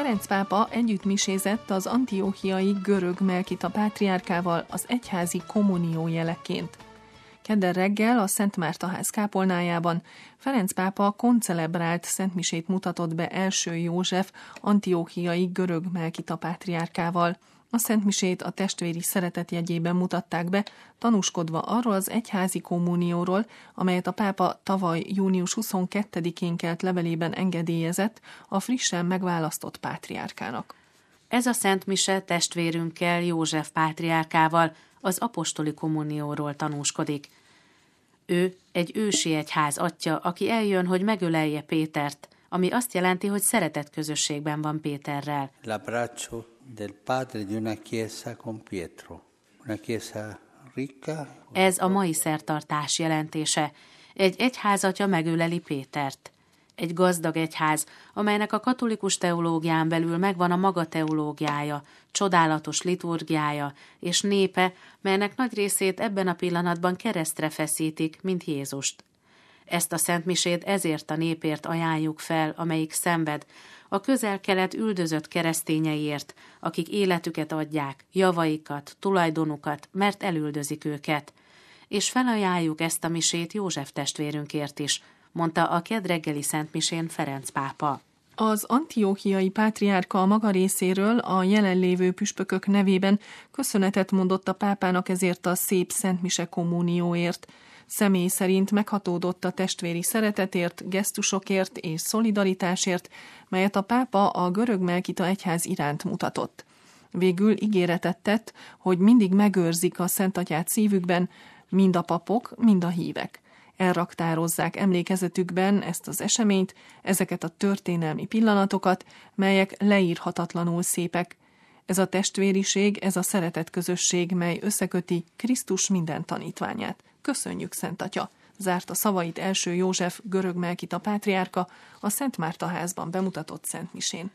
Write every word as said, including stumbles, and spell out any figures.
Ferenc pápa együttmisézett az antiochiai görög Melkita pátriárkával az egyházi kommunió jeleként. Kedden reggel a Szent Márta-ház kápolnájában Ferenc pápa koncelebrált szentmisét mutatott be első József antiochiai görög Melkita pátriárkával. A szentmisét a testvéri szeretet jegyében mutatták be, tanúskodva arról az egyházi kommunióról, amelyet a pápa tavaly június huszonkettedikén kelt levelében engedélyezett a frissen megválasztott pátriárkának. Ez a szentmise testvérünkkel, József pátriárkával az apostoli kommunióról tanúskodik. Ő egy ősi egyház atya, aki eljön, hogy megölelje Pétert, ami azt jelenti, hogy szeretett közösségben van Péterrel. L'abbraccio del padre di una chiesa con Pietro, una chiesa ricca. Ez a mai szertartás jelentése. Egy egyházatya megöleli Pétert. Egy gazdag egyház, amelynek a katolikus teológián belül megvan a maga teológiája, csodálatos liturgiája és népe, melynek nagy részét ebben a pillanatban keresztre feszítik, mint Jézust. Ezt a szentmisét ezért a népért ajánljuk fel, amelyik szenved, a közel-kelet üldözött keresztényeiért, akik életüket adják, javaikat, tulajdonukat, mert elüldözik őket. És felajánljuk ezt a misét József testvérünkért is, mondta a kedd reggeli szentmisén Ferenc pápa. Az antiochiai pátriárka a maga részéről a jelenlévő püspökök nevében köszönetet mondott a pápának ezért a szép szentmise kommunióért. Személy szerint meghatódott a testvéri szeretetért, gesztusokért és szolidaritásért, melyet a pápa a görög Melkita egyház iránt mutatott. Végül ígéretet tett, hogy mindig megőrzik a Szent Atyát szívükben, mind a papok, mind a hívek. Elraktározzák emlékezetükben ezt az eseményt, ezeket a történelmi pillanatokat, melyek leírhatatlanul szépek. Ez a testvériség, ez a szeretet közösség, mely összeköti Krisztus minden tanítványát. Köszönjük, Szent Atya! Zárta szavait első József görög Melkita pátriárka a Szent Márta házban bemutatott szentmisén.